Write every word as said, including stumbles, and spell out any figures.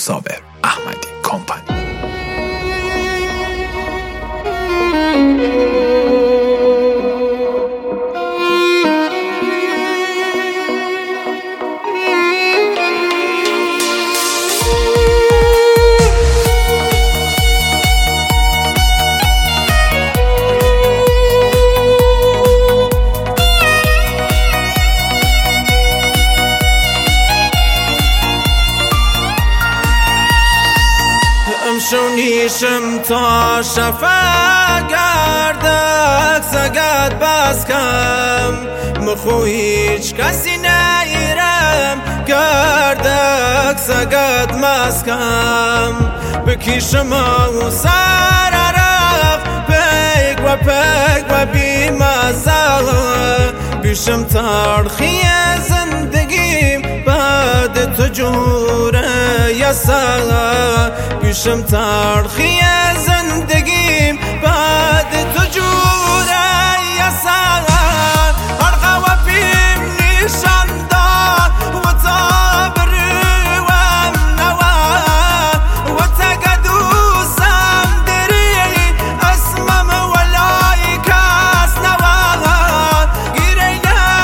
صابر احمدی کمپانی. شونیشم تا شفا گردک سگت بس کم مخو هیچ کسی نیرم گردک سگت مسکم بکیشم و سر عرق پیک و پیک و بیمزه بیشم ترخی زندگیم بعد تو جوره یسه بیشم ترخی زندگی